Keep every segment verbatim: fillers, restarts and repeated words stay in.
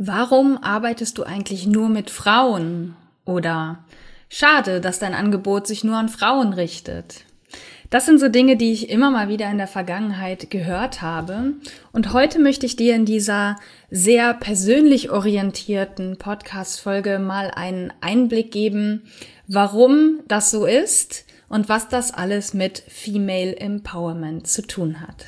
Warum arbeitest du eigentlich nur mit Frauen? Oder schade, dass dein Angebot sich nur an Frauen richtet. Das sind so Dinge, die ich immer mal wieder in der Vergangenheit gehört habe. Und heute möchte ich dir in dieser sehr persönlich orientierten Podcast-Folge mal einen Einblick geben, warum das so ist und was das alles mit Female Empowerment zu tun hat.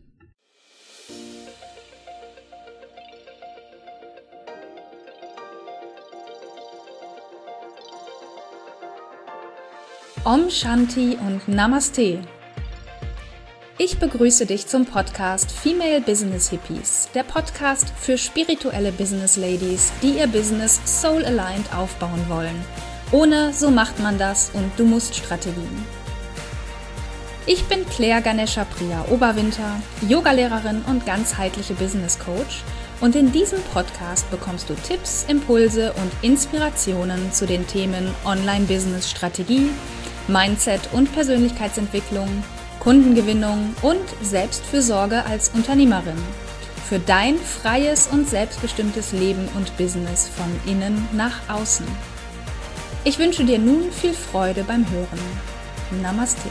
Om Shanti und Namaste. Ich begrüße dich zum Podcast Female Business Hippies, der Podcast für spirituelle Business Ladies, die ihr Business soul aligned aufbauen wollen. Ohne so macht man das und du musst Strategien. Ich bin Claire Ganesha Priya Oberwinter, Yogalehrerin und ganzheitliche Business Coach. Und in diesem Podcast bekommst du Tipps, Impulse und Inspirationen zu den Themen Online-Business-Strategie, Mindset und Persönlichkeitsentwicklung, Kundengewinnung und Selbstfürsorge als Unternehmerin. Für dein freies und selbstbestimmtes Leben und Business von innen nach außen. Ich wünsche dir nun viel Freude beim Hören. Namaste.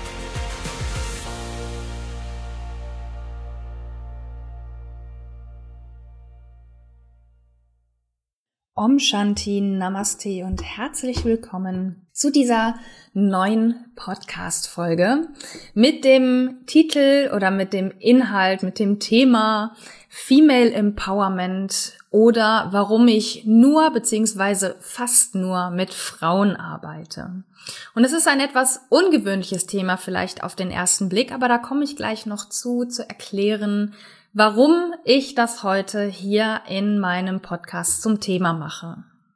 Om Shanti, Namaste und herzlich willkommen zu dieser neuen Podcast-Folge mit dem Titel oder mit dem Inhalt, mit dem Thema Female Empowerment oder warum ich nur bzw. fast nur mit Frauen arbeite. Und es ist ein etwas ungewöhnliches Thema vielleicht auf den ersten Blick, aber da komme ich gleich noch zu, zu erklären, warum ich das heute hier in meinem Podcast zum Thema mache.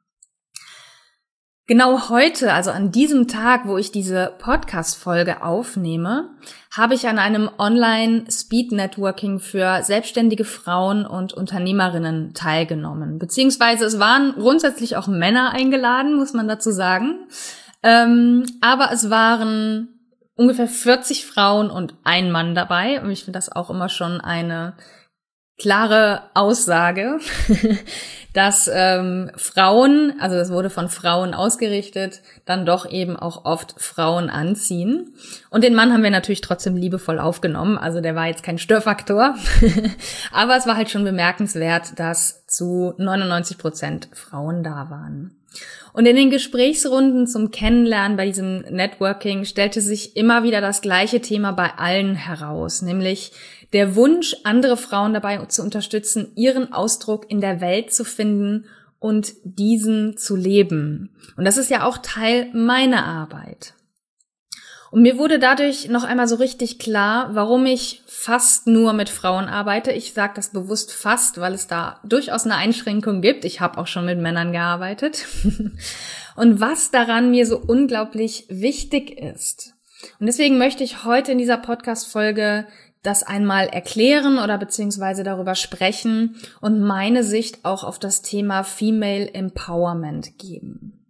Genau heute, also an diesem Tag, wo ich diese Podcast-Folge aufnehme, habe ich an einem Online-Speed-Networking für selbstständige Frauen und Unternehmerinnen teilgenommen. Beziehungsweise es waren grundsätzlich auch Männer eingeladen, muss man dazu sagen. Ähm, aber es waren ungefähr vierzig Frauen und ein Mann dabei. Und ich finde das auch immer schon eine klare Aussage, dass ähm, Frauen, also das wurde von Frauen ausgerichtet, dann doch eben auch oft Frauen anziehen. Und den Mann haben wir natürlich trotzdem liebevoll aufgenommen. Also der war jetzt kein Störfaktor. Aber es war halt schon bemerkenswert, dass zu neunundneunzig Prozent Frauen da waren. Und in den Gesprächsrunden zum Kennenlernen bei diesem Networking stellte sich immer wieder das gleiche Thema bei allen heraus, nämlich der Wunsch, andere Frauen dabei zu unterstützen, ihren Ausdruck in der Welt zu finden und diesen zu leben. Und das ist ja auch Teil meiner Arbeit. Und mir wurde dadurch noch einmal so richtig klar, warum ich fast nur mit Frauen arbeite. Ich sage das bewusst fast, weil es da durchaus eine Einschränkung gibt. Ich habe auch schon mit Männern gearbeitet. Und was daran mir so unglaublich wichtig ist. Und deswegen möchte ich heute in dieser Podcast-Folge das einmal erklären oder beziehungsweise darüber sprechen und meine Sicht auch auf das Thema Female Empowerment geben.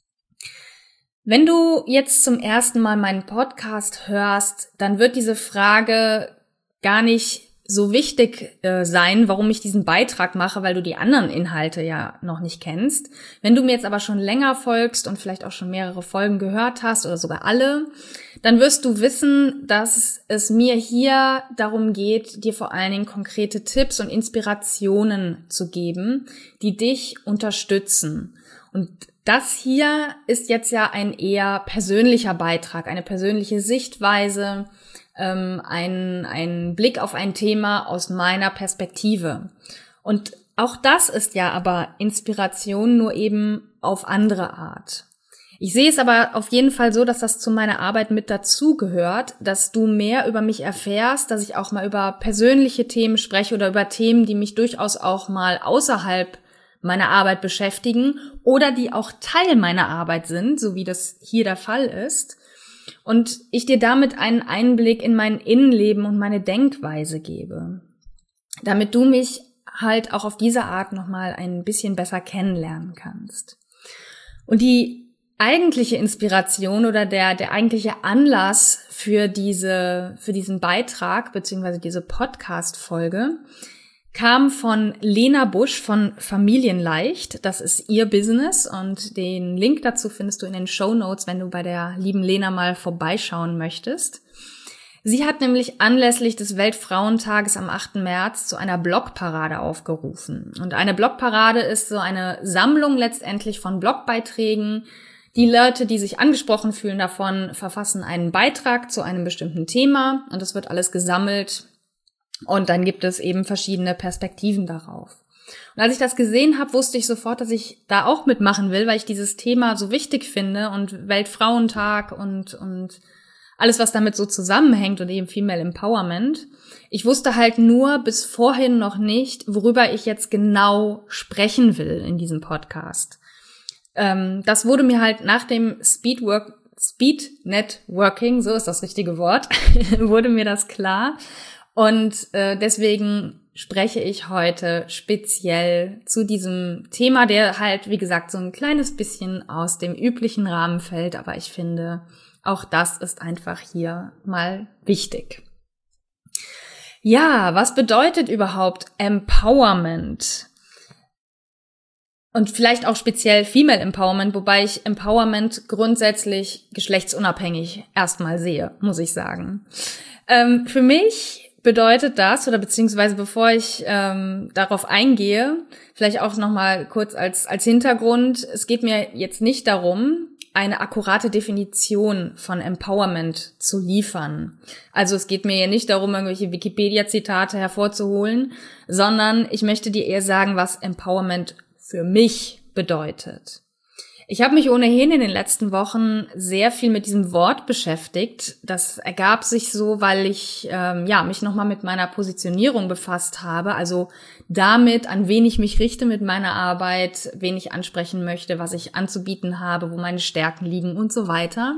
Wenn du jetzt zum ersten Mal meinen Podcast hörst, dann wird diese Frage gar nicht so wichtig äh, sein, warum ich diesen Beitrag mache, weil du die anderen Inhalte ja noch nicht kennst. Wenn du mir jetzt aber schon länger folgst und vielleicht auch schon mehrere Folgen gehört hast oder sogar alle, dann wirst du wissen, dass es mir hier darum geht, dir vor allen Dingen konkrete Tipps und Inspirationen zu geben, die dich unterstützen. Und das hier ist jetzt ja ein eher persönlicher Beitrag, eine persönliche Sichtweise, ähm, ein, ein Blick auf ein Thema aus meiner Perspektive. Und auch das ist ja aber Inspiration, nur eben auf andere Art. Ich sehe es aber auf jeden Fall so, dass das zu meiner Arbeit mit dazugehört, dass du mehr über mich erfährst, dass ich auch mal über persönliche Themen spreche oder über Themen, die mich durchaus auch mal außerhalb meiner Arbeit beschäftigen oder die auch Teil meiner Arbeit sind, so wie das hier der Fall ist. Und ich dir damit einen Einblick in mein Innenleben und meine Denkweise gebe, damit du mich halt auch auf diese Art nochmal ein bisschen besser kennenlernen kannst. Und die eigentliche Inspiration oder der, der eigentliche Anlass für diese, für diesen Beitrag beziehungsweise diese Podcast-Folge, kam von Lena Busch von Familienleicht. Das ist ihr Business und den Link dazu findest du in den Shownotes, wenn du bei der lieben Lena mal vorbeischauen möchtest. Sie hat nämlich anlässlich des Weltfrauentages am achten März zu einer Blogparade aufgerufen. Und eine Blogparade ist so eine Sammlung letztendlich von Blogbeiträgen. Die Leute, die sich angesprochen fühlen davon, verfassen einen Beitrag zu einem bestimmten Thema und es wird alles gesammelt. Und dann gibt es eben verschiedene Perspektiven darauf. Und als ich das gesehen habe, wusste ich sofort, dass ich da auch mitmachen will, weil ich dieses Thema so wichtig finde und Weltfrauentag und und alles, was damit so zusammenhängt und eben Female Empowerment. Ich wusste halt nur bis vorhin noch nicht, worüber ich jetzt genau sprechen will in diesem Podcast. Ähm, das wurde mir halt nach dem Speedwork, Speed Networking, so ist das richtige Wort, wurde mir das klar. Und äh, deswegen spreche ich heute speziell zu diesem Thema, der halt, wie gesagt, so ein kleines bisschen aus dem üblichen Rahmen fällt. Aber ich finde, auch das ist einfach hier mal wichtig. Ja, was bedeutet überhaupt Empowerment? Und vielleicht auch speziell Female Empowerment, wobei ich Empowerment grundsätzlich geschlechtsunabhängig erstmal sehe, muss ich sagen. Ähm, für mich bedeutet das, oder beziehungsweise bevor ich ähm, darauf eingehe, vielleicht auch nochmal kurz als als Hintergrund, es geht mir jetzt nicht darum, eine akkurate Definition von Empowerment zu liefern. Also es geht mir hier nicht darum, irgendwelche Wikipedia-Zitate hervorzuholen, sondern ich möchte dir eher sagen, was Empowerment für mich bedeutet. Ich habe mich ohnehin in den letzten Wochen sehr viel mit diesem Wort beschäftigt. Das ergab sich so, weil ich ähm, ja mich nochmal mit meiner Positionierung befasst habe, also damit, an wen ich mich richte mit meiner Arbeit, wen ich ansprechen möchte, was ich anzubieten habe, wo meine Stärken liegen und so weiter.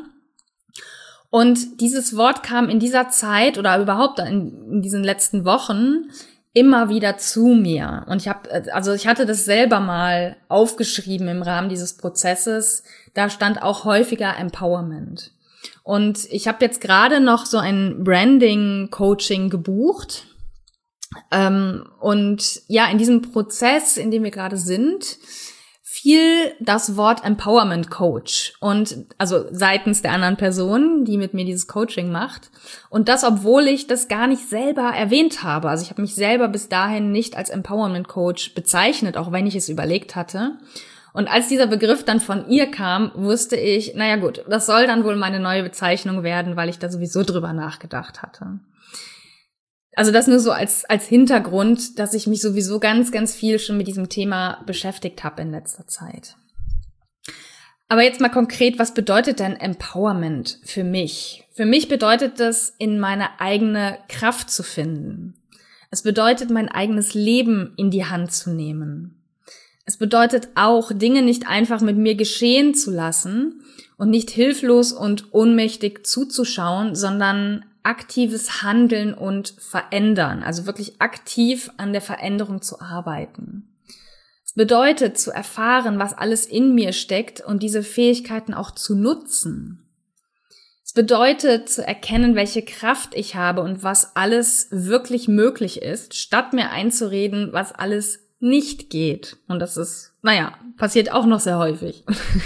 Und dieses Wort kam in dieser Zeit oder überhaupt in, in diesen letzten Wochen immer wieder zu mir. Und ich habe, also ich hatte das selber mal aufgeschrieben im Rahmen dieses Prozesses. Da stand auch häufiger Empowerment. Und ich habe jetzt gerade noch so ein Branding-Coaching gebucht. Ähm, und ja, in diesem Prozess, in dem wir gerade sind, fiel das Wort Empowerment Coach und also seitens der anderen Person, die mit mir dieses Coaching macht. Und das, obwohl ich das gar nicht selber erwähnt habe. Also ich habe mich selber bis dahin nicht als Empowerment Coach bezeichnet, auch wenn ich es überlegt hatte. Und als dieser Begriff dann von ihr kam, wusste ich, naja gut, das soll dann wohl meine neue Bezeichnung werden, weil ich da sowieso drüber nachgedacht hatte. Also das nur so als als Hintergrund, dass ich mich sowieso ganz, ganz viel schon mit diesem Thema beschäftigt habe in letzter Zeit. Aber jetzt mal konkret, was bedeutet denn Empowerment für mich? Für mich bedeutet das, in meine eigene Kraft zu finden. Es bedeutet, mein eigenes Leben in die Hand zu nehmen. Es bedeutet auch, Dinge nicht einfach mit mir geschehen zu lassen und nicht hilflos und ohnmächtig zuzuschauen, sondern aktives Handeln und Verändern, also wirklich aktiv an der Veränderung zu arbeiten. Es bedeutet, zu erfahren, was alles in mir steckt und diese Fähigkeiten auch zu nutzen. Es bedeutet, zu erkennen, welche Kraft ich habe und was alles wirklich möglich ist, statt mir einzureden, was alles nicht geht. Und das ist, naja, passiert auch noch sehr häufig.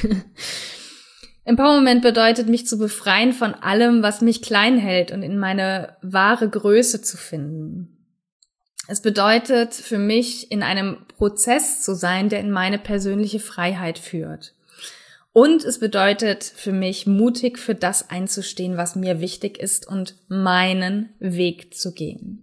Empowerment bedeutet, mich zu befreien von allem, was mich klein hält und in meine wahre Größe zu finden. Es bedeutet für mich, in einem Prozess zu sein, der in meine persönliche Freiheit führt. Und es bedeutet für mich, mutig für das einzustehen, was mir wichtig ist und meinen Weg zu gehen.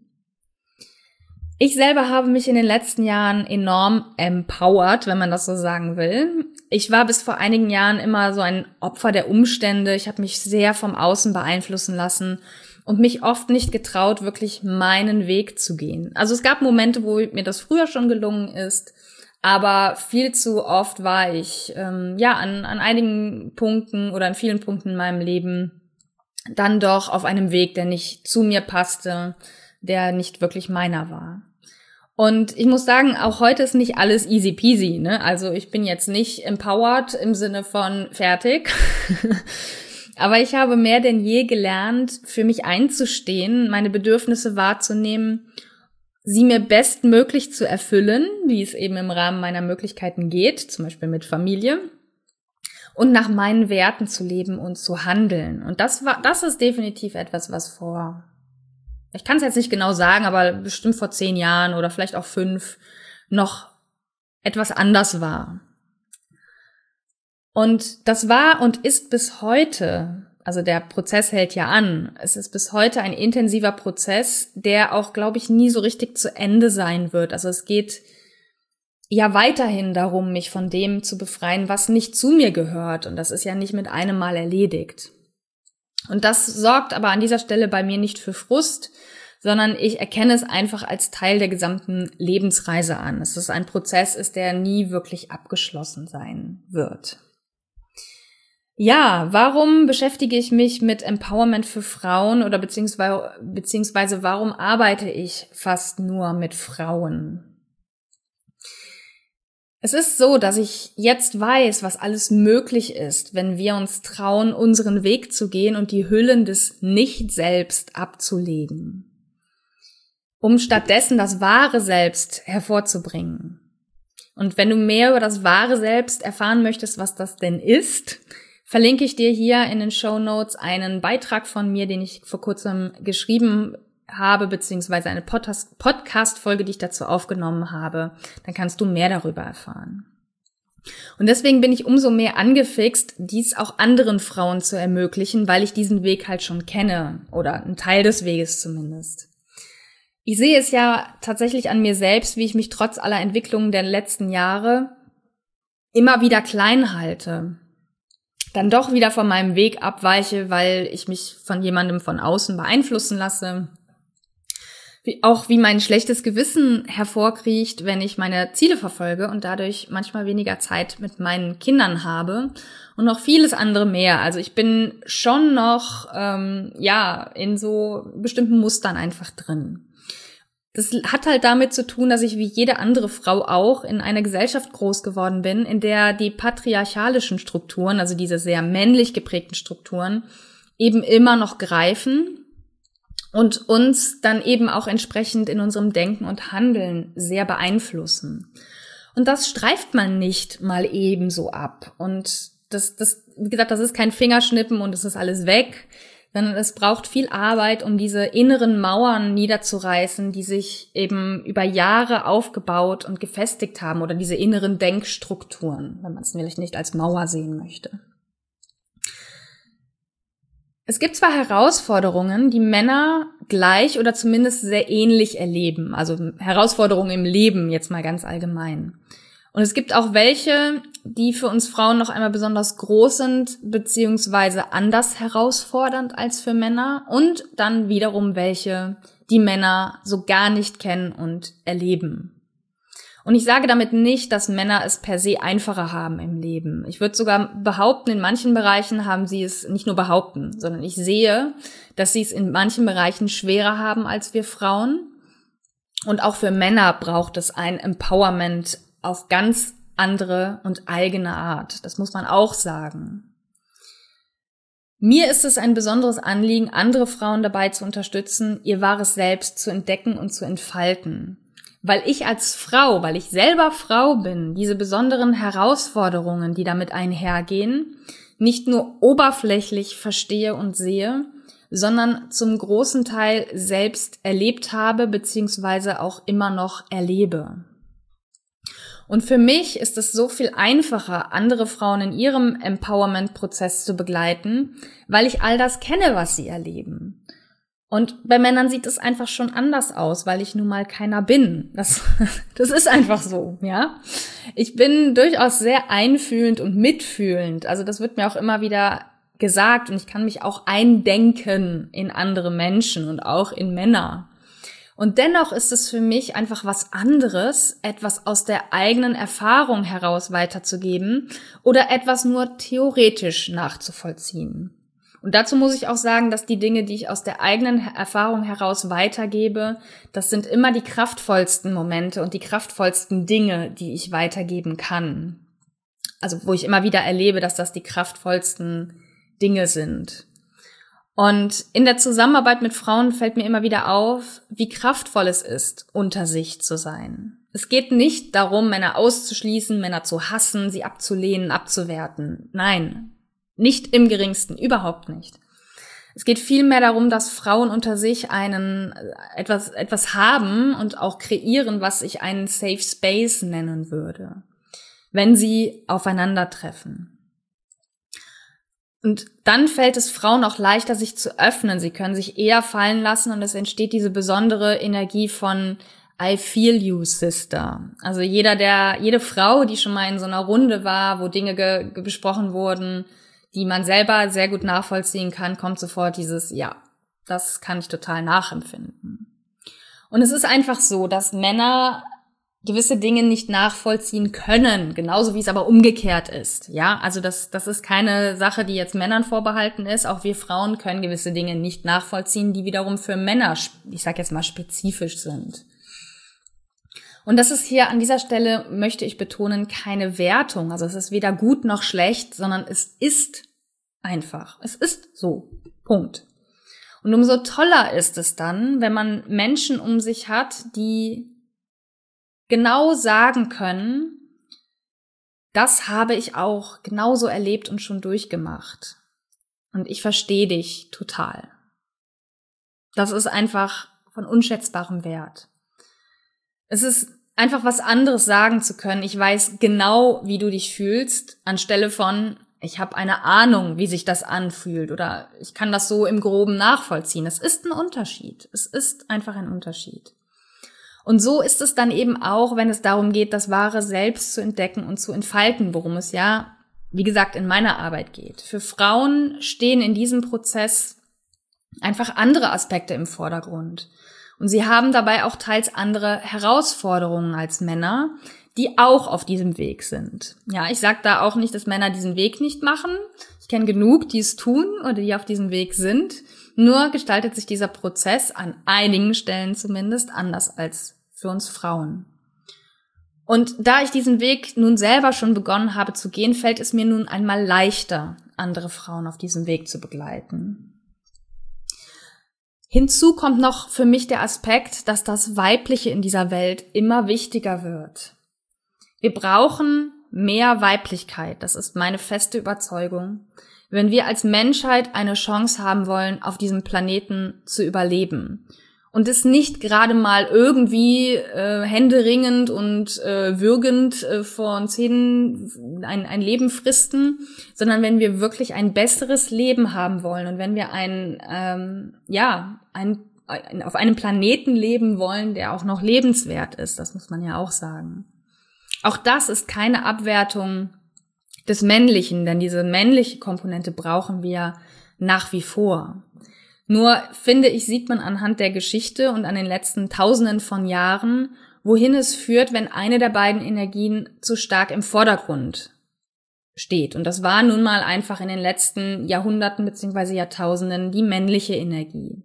Ich selber habe mich in den letzten Jahren enorm empowered, wenn man das so sagen will. Ich war bis vor einigen Jahren immer so ein Opfer der Umstände. Ich habe mich sehr vom Außen beeinflussen lassen und mich oft nicht getraut, wirklich meinen Weg zu gehen. Also es gab Momente, wo mir das früher schon gelungen ist, aber viel zu oft war ich ähm, ja an, an einigen Punkten oder an vielen Punkten in meinem Leben dann doch auf einem Weg, der nicht zu mir passte, der nicht wirklich meiner war. Und ich muss sagen, auch heute ist nicht alles easy peasy, ne? Also ich bin jetzt nicht empowered im Sinne von fertig. Aber ich habe mehr denn je gelernt, für mich einzustehen, meine Bedürfnisse wahrzunehmen, sie mir bestmöglich zu erfüllen, wie es eben im Rahmen meiner Möglichkeiten geht, zum Beispiel mit Familie, und nach meinen Werten zu leben und zu handeln. Und das war, das ist definitiv etwas, was vor, ich kann es jetzt nicht genau sagen, aber bestimmt vor zehn Jahren oder vielleicht auch fünf noch etwas anders war. Und das war und ist bis heute, also der Prozess hält ja an, es ist bis heute ein intensiver Prozess, der auch, glaube ich, nie so richtig zu Ende sein wird. Also es geht ja weiterhin darum, mich von dem zu befreien, was nicht zu mir gehört. Und das ist ja nicht mit einem Mal erledigt. Und das sorgt aber an dieser Stelle bei mir nicht für Frust, sondern ich erkenne es einfach als Teil der gesamten Lebensreise an. Dass es ein Prozess ist, der nie wirklich abgeschlossen sein wird. Ja, warum beschäftige ich mich mit Empowerment für Frauen oder beziehungsweise, beziehungsweise warum arbeite ich fast nur mit Frauen? Es ist so, dass ich jetzt weiß, was alles möglich ist, wenn wir uns trauen, unseren Weg zu gehen und die Hüllen des Nicht-Selbst abzulegen, um stattdessen das wahre Selbst hervorzubringen. Und wenn du mehr über das wahre Selbst erfahren möchtest, was das denn ist, verlinke ich dir hier in den Shownotes einen Beitrag von mir, den ich vor kurzem geschrieben habe, beziehungsweise eine Podcast-Folge, die ich dazu aufgenommen habe. Dann kannst du mehr darüber erfahren. Und deswegen bin ich umso mehr angefixt, dies auch anderen Frauen zu ermöglichen, weil ich diesen Weg halt schon kenne oder einen Teil des Weges zumindest. Ich sehe es ja tatsächlich an mir selbst, wie ich mich trotz aller Entwicklungen der letzten Jahre immer wieder klein halte. Dann doch wieder von meinem Weg abweiche, weil ich mich von jemandem von außen beeinflussen lasse. Wie, auch wie mein schlechtes Gewissen hervorkriecht, wenn ich meine Ziele verfolge und dadurch manchmal weniger Zeit mit meinen Kindern habe und noch vieles andere mehr. Also ich bin schon noch ähm, ja in so bestimmten Mustern einfach drin. Das hat halt damit zu tun, dass ich wie jede andere Frau auch in einer Gesellschaft groß geworden bin, in der die patriarchalischen Strukturen, also diese sehr männlich geprägten Strukturen, eben immer noch greifen und uns dann eben auch entsprechend in unserem Denken und Handeln sehr beeinflussen. Und das streift man nicht mal ebenso ab. Und das, das, wie gesagt, das ist kein Fingerschnippen und es ist alles weg, sondern es braucht viel Arbeit, um diese inneren Mauern niederzureißen, die sich eben über Jahre aufgebaut und gefestigt haben, oder diese inneren Denkstrukturen, wenn man es vielleicht nicht als Mauer sehen möchte. Es gibt zwar Herausforderungen, die Männer gleich oder zumindest sehr ähnlich erleben, also Herausforderungen im Leben jetzt mal ganz allgemein. Und es gibt auch welche, die für uns Frauen noch einmal besonders groß sind, beziehungsweise anders herausfordernd als für Männer. Und dann wiederum welche, die Männer so gar nicht kennen und erleben. Und ich sage damit nicht, dass Männer es per se einfacher haben im Leben. Ich würde sogar behaupten, in manchen Bereichen haben sie es, nicht nur behaupten, sondern ich sehe, dass sie es in manchen Bereichen schwerer haben als wir Frauen. Und auch für Männer braucht es ein Empowerment auf ganz andere und eigene Art. Das muss man auch sagen. Mir ist es ein besonderes Anliegen, andere Frauen dabei zu unterstützen, ihr wahres Selbst zu entdecken und zu entfalten. Weil ich als Frau, weil ich selber Frau bin, diese besonderen Herausforderungen, die damit einhergehen, nicht nur oberflächlich verstehe und sehe, sondern zum großen Teil selbst erlebt habe, beziehungsweise auch immer noch erlebe. Und für mich ist es so viel einfacher, andere Frauen in ihrem Empowerment-Prozess zu begleiten, weil ich all das kenne, was sie erleben. Und bei Männern sieht es einfach schon anders aus, weil ich nun mal keiner bin. Das, das ist einfach so, ja. Ich bin durchaus sehr einfühlend und mitfühlend. Also das wird mir auch immer wieder gesagt und ich kann mich auch eindenken in andere Menschen und auch in Männer. Und dennoch ist es für mich einfach was anderes, etwas aus der eigenen Erfahrung heraus weiterzugeben oder etwas nur theoretisch nachzuvollziehen. Und dazu muss ich auch sagen, dass die Dinge, die ich aus der eigenen Erfahrung heraus weitergebe, das sind immer die kraftvollsten Momente und die kraftvollsten Dinge, die ich weitergeben kann. Also wo ich immer wieder erlebe, dass das die kraftvollsten Dinge sind. Und in der Zusammenarbeit mit Frauen fällt mir immer wieder auf, wie kraftvoll es ist, unter sich zu sein. Es geht nicht darum, Männer auszuschließen, Männer zu hassen, sie abzulehnen, abzuwerten. Nein, nicht im geringsten, überhaupt nicht. Es geht vielmehr darum, dass Frauen unter sich einen etwas etwas haben und auch kreieren, was ich einen Safe Space nennen würde, wenn sie aufeinandertreffen. Und dann fällt es Frauen auch leichter, sich zu öffnen. Sie können sich eher fallen lassen und es entsteht diese besondere Energie von I feel you, sister. Also jeder, der, jede Frau, die schon mal in so einer Runde war, wo Dinge ge, ge besprochen wurden, die man selber sehr gut nachvollziehen kann, kommt sofort dieses, ja, das kann ich total nachempfinden. Und es ist einfach so, dass Männer gewisse Dinge nicht nachvollziehen können, genauso wie es aber umgekehrt ist. Ja, also das, das ist keine Sache, die jetzt Männern vorbehalten ist. Auch wir Frauen können gewisse Dinge nicht nachvollziehen, die wiederum für Männer, ich sag jetzt mal, spezifisch sind. Und das ist hier an dieser Stelle, möchte ich betonen, keine Wertung. Also es ist weder gut noch schlecht, sondern es ist einfach. Es ist so. Punkt. Und umso toller ist es dann, wenn man Menschen um sich hat, die genau sagen können, das habe ich auch genauso erlebt und schon durchgemacht. Und ich verstehe dich total. Das ist einfach von unschätzbarem Wert. Es ist einfach was anderes sagen zu können. Ich weiß genau, wie du dich fühlst, anstelle von, ich habe eine Ahnung, wie sich das anfühlt oder ich kann das so im Groben nachvollziehen. Es ist ein Unterschied. Es ist einfach ein Unterschied. Und so ist es dann eben auch, wenn es darum geht, das wahre Selbst zu entdecken und zu entfalten, worum es ja, wie gesagt, in meiner Arbeit geht. Für Frauen stehen in diesem Prozess einfach andere Aspekte im Vordergrund. Und sie haben dabei auch teils andere Herausforderungen als Männer, die auch auf diesem Weg sind. Ja, ich sage da auch nicht, dass Männer diesen Weg nicht machen. Ich kenne genug, die es tun oder die auf diesem Weg sind. Nur gestaltet sich dieser Prozess an einigen Stellen zumindest anders als für uns Frauen. Und da ich diesen Weg nun selber schon begonnen habe zu gehen, fällt es mir nun einmal leichter, andere Frauen auf diesem Weg zu begleiten. Hinzu kommt noch für mich der Aspekt, dass das Weibliche in dieser Welt immer wichtiger wird. Wir brauchen mehr Weiblichkeit, das ist meine feste Überzeugung, wenn wir als Menschheit eine Chance haben wollen, auf diesem Planeten zu überleben. Und es nicht gerade mal irgendwie äh, händeringend und äh, würgend äh, vor uns hin ein, ein Leben fristen, sondern wenn wir wirklich ein besseres Leben haben wollen und wenn wir ein, ähm, ja, ein, ein, auf einem Planeten leben wollen, der auch noch lebenswert ist, das muss man ja auch sagen. Auch das ist keine Abwertung des Männlichen, denn diese männliche Komponente brauchen wir nach wie vor. Nur, finde ich, sieht man anhand der Geschichte und an den letzten Tausenden von Jahren, wohin es führt, wenn eine der beiden Energien zu stark im Vordergrund steht. Und das war nun mal einfach in den letzten Jahrhunderten bzw. Jahrtausenden die männliche Energie.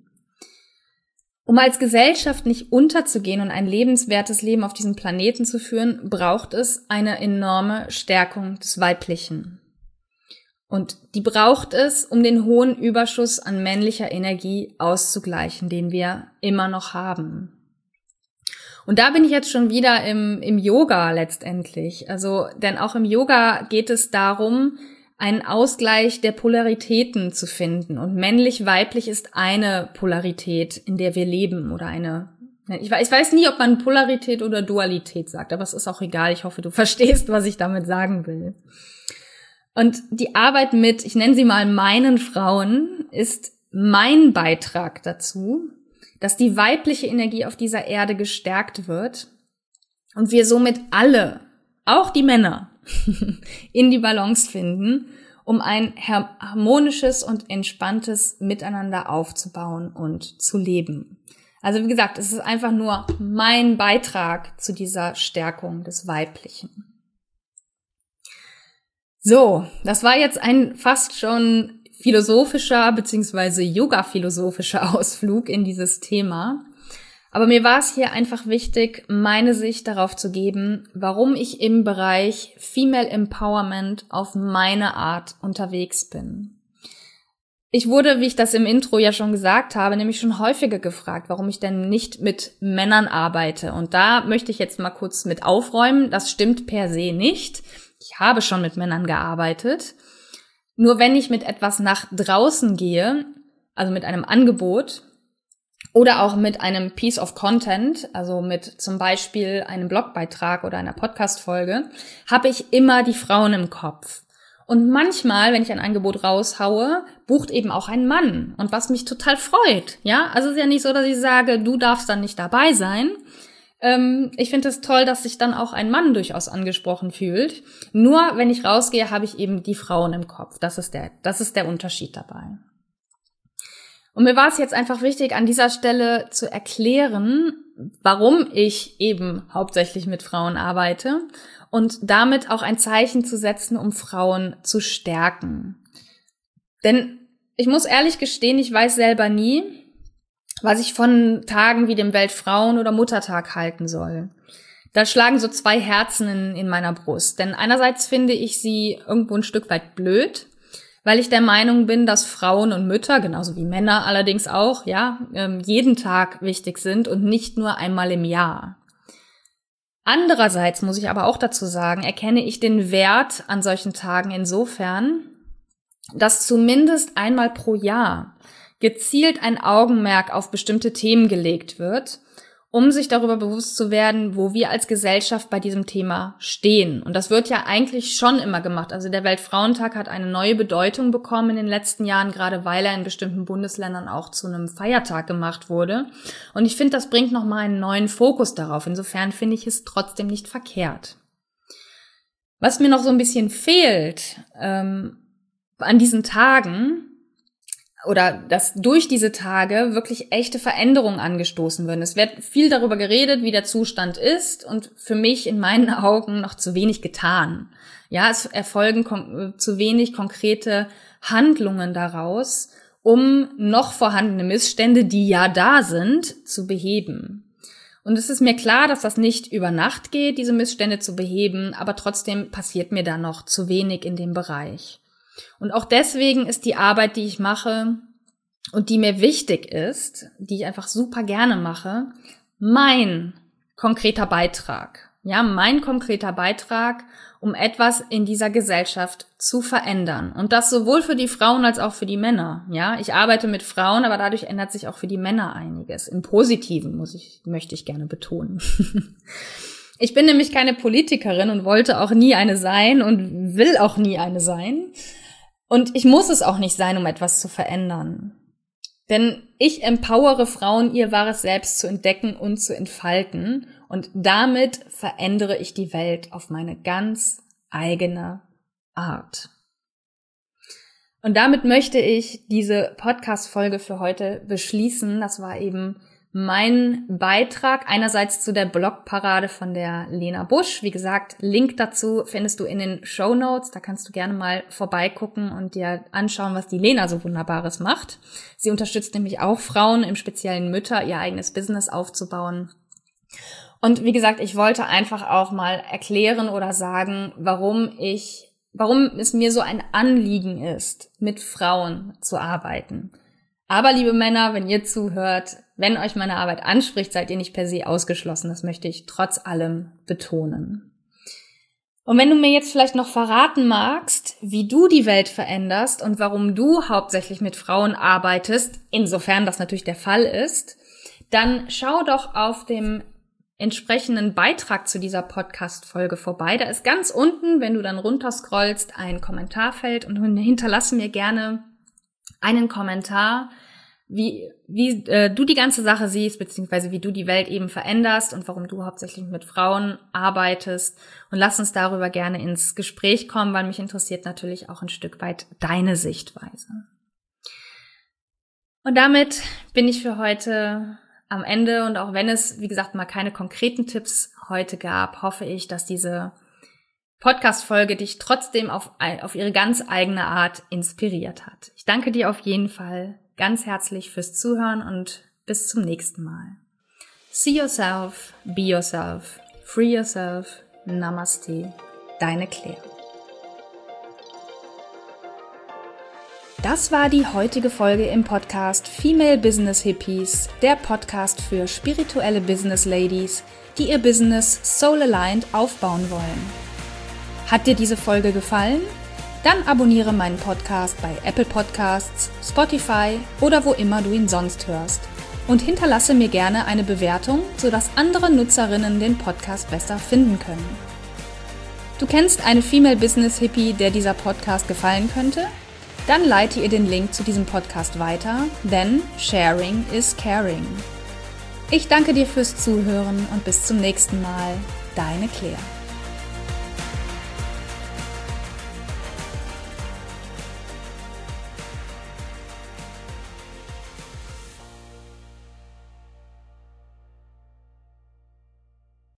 Um als Gesellschaft nicht unterzugehen und ein lebenswertes Leben auf diesem Planeten zu führen, braucht es eine enorme Stärkung des Weiblichen. Und die braucht es, um den hohen Überschuss an männlicher Energie auszugleichen, den wir immer noch haben. Und da bin ich jetzt schon wieder im, im Yoga letztendlich. Also, denn auch im Yoga geht es darum, einen Ausgleich der Polaritäten zu finden. Und männlich-weiblich ist eine Polarität, in der wir leben oder eine, ich weiß, ich weiß nie, ob man Polarität oder Dualität sagt, aber es ist auch egal. Ich hoffe, du verstehst, was ich damit sagen will. Und die Arbeit mit, ich nenne sie mal meinen Frauen, ist mein Beitrag dazu, dass die weibliche Energie auf dieser Erde gestärkt wird und wir somit alle, auch die Männer, in die Balance finden, um ein harmonisches und entspanntes Miteinander aufzubauen und zu leben. Also wie gesagt, es ist einfach nur mein Beitrag zu dieser Stärkung des Weiblichen. So, das war jetzt ein fast schon philosophischer bzw. yoga-philosophischer Ausflug in dieses Thema. Aber mir war es hier einfach wichtig, meine Sicht darauf zu geben, warum ich im Bereich Female Empowerment auf meine Art unterwegs bin. Ich wurde, wie ich das im Intro ja schon gesagt habe, nämlich schon häufiger gefragt, warum ich denn nicht mit Männern arbeite. Und da möchte ich jetzt mal kurz mit aufräumen. Das stimmt per se nicht. Ich habe schon mit Männern gearbeitet. Nur wenn ich mit etwas nach draußen gehe, also mit einem Angebot oder auch mit einem Piece of Content, also mit zum Beispiel einem Blogbeitrag oder einer Podcast-Folge, habe ich immer die Frauen im Kopf. Und manchmal, wenn ich ein Angebot raushaue, bucht eben auch ein Mann. Und was mich total freut, ja. Also es ist ja nicht so, dass ich sage, du darfst dann nicht dabei sein. Ähm, ich finde es toll, dass sich dann auch ein Mann durchaus angesprochen fühlt. Nur wenn ich rausgehe, habe ich eben die Frauen im Kopf. Das ist der, das ist der Unterschied dabei. Und mir war es jetzt einfach wichtig, an dieser Stelle zu erklären, warum ich eben hauptsächlich mit Frauen arbeite und damit auch ein Zeichen zu setzen, um Frauen zu stärken. Denn ich muss ehrlich gestehen, ich weiß selber nie, was ich von Tagen wie dem Weltfrauen- oder Muttertag halten soll. Da schlagen so zwei Herzen in, in meiner Brust. Denn einerseits finde ich sie irgendwo ein Stück weit blöd, weil ich der Meinung bin, dass Frauen und Mütter, genauso wie Männer allerdings auch, ja, jeden Tag wichtig sind und nicht nur einmal im Jahr. Andererseits muss ich aber auch dazu sagen, erkenne ich den Wert an solchen Tagen insofern, dass zumindest einmal pro Jahr gezielt ein Augenmerk auf bestimmte Themen gelegt wird, um sich darüber bewusst zu werden, wo wir als Gesellschaft bei diesem Thema stehen. Und das wird ja eigentlich schon immer gemacht. Also der Weltfrauentag hat eine neue Bedeutung bekommen in den letzten Jahren, gerade weil er in bestimmten Bundesländern auch zu einem Feiertag gemacht wurde. Und ich finde, das bringt nochmal einen neuen Fokus darauf. Insofern finde ich es trotzdem nicht verkehrt. Was mir noch so ein bisschen fehlt ähm, an diesen Tagen, oder dass durch diese Tage wirklich echte Veränderungen angestoßen werden. Es wird viel darüber geredet, wie der Zustand ist und für mich in meinen Augen noch zu wenig getan. Ja, es erfolgen kon- zu wenig konkrete Handlungen daraus, um noch vorhandene Missstände, die ja da sind, zu beheben. Und es ist mir klar, dass das nicht über Nacht geht, diese Missstände zu beheben, aber trotzdem passiert mir da noch zu wenig in dem Bereich. Und auch deswegen ist die Arbeit, die ich mache und die mir wichtig ist, die ich einfach super gerne mache, mein konkreter Beitrag. Ja, mein konkreter Beitrag, um etwas in dieser Gesellschaft zu verändern. Und das sowohl für die Frauen als auch für die Männer. Ja, ich arbeite mit Frauen, aber dadurch ändert sich auch für die Männer einiges. Im Positiven, muss ich, möchte ich gerne betonen. Ich bin nämlich keine Politikerin und wollte auch nie eine sein und will auch nie eine sein. Und ich muss es auch nicht sein, um etwas zu verändern. Denn ich empowere Frauen, ihr wahres Selbst zu entdecken und zu entfalten. Und damit verändere ich die Welt auf meine ganz eigene Art. Und damit möchte ich diese Podcast-Folge für heute beschließen. Das war eben mein Beitrag einerseits zu der Blogparade von der Lena Busch. Wie gesagt, Link dazu findest du in den Shownotes. Da kannst du gerne mal vorbeigucken und dir anschauen, was die Lena so Wunderbares macht. Sie unterstützt nämlich auch Frauen, im speziellen Mütter, ihr eigenes Business aufzubauen. Und wie gesagt, ich wollte einfach auch mal erklären oder sagen, warum ich, warum es mir so ein Anliegen ist, mit Frauen zu arbeiten. Aber liebe Männer, wenn ihr zuhört, wenn euch meine Arbeit anspricht, seid ihr nicht per se ausgeschlossen. Das möchte ich trotz allem betonen. Und wenn du mir jetzt vielleicht noch verraten magst, wie du die Welt veränderst und warum du hauptsächlich mit Frauen arbeitest, insofern das natürlich der Fall ist, dann schau doch auf dem entsprechenden Beitrag zu dieser Podcast-Folge vorbei. Da ist ganz unten, wenn du dann runterscrollst, ein Kommentarfeld und hinterlasse mir gerne einen Kommentar, wie wie äh, du die ganze Sache siehst, beziehungsweise wie du die Welt eben veränderst und warum du hauptsächlich mit Frauen arbeitest. Und lass uns darüber gerne ins Gespräch kommen, weil mich interessiert natürlich auch ein Stück weit deine Sichtweise. Und damit bin ich für heute am Ende. Und auch wenn es, wie gesagt, mal keine konkreten Tipps heute gab, hoffe ich, dass diese Podcast-Folge dich trotzdem auf, auf ihre ganz eigene Art inspiriert hat. Ich danke dir auf jeden Fall ganz herzlich fürs Zuhören und bis zum nächsten Mal. See yourself, be yourself, free yourself, Namaste, deine Claire. Das war die heutige Folge im Podcast Female Business Hippies, der Podcast für spirituelle Business Ladies, die ihr Business soul-aligned aufbauen wollen. Hat dir diese Folge gefallen? Dann abonniere meinen Podcast bei Apple Podcasts, Spotify oder wo immer du ihn sonst hörst und hinterlasse mir gerne eine Bewertung, sodass andere Nutzerinnen den Podcast besser finden können. Du kennst eine Female Business Hippie, der dieser Podcast gefallen könnte? Dann leite ihr den Link zu diesem Podcast weiter, denn Sharing is Caring. Ich danke dir fürs Zuhören und bis zum nächsten Mal. Deine Claire.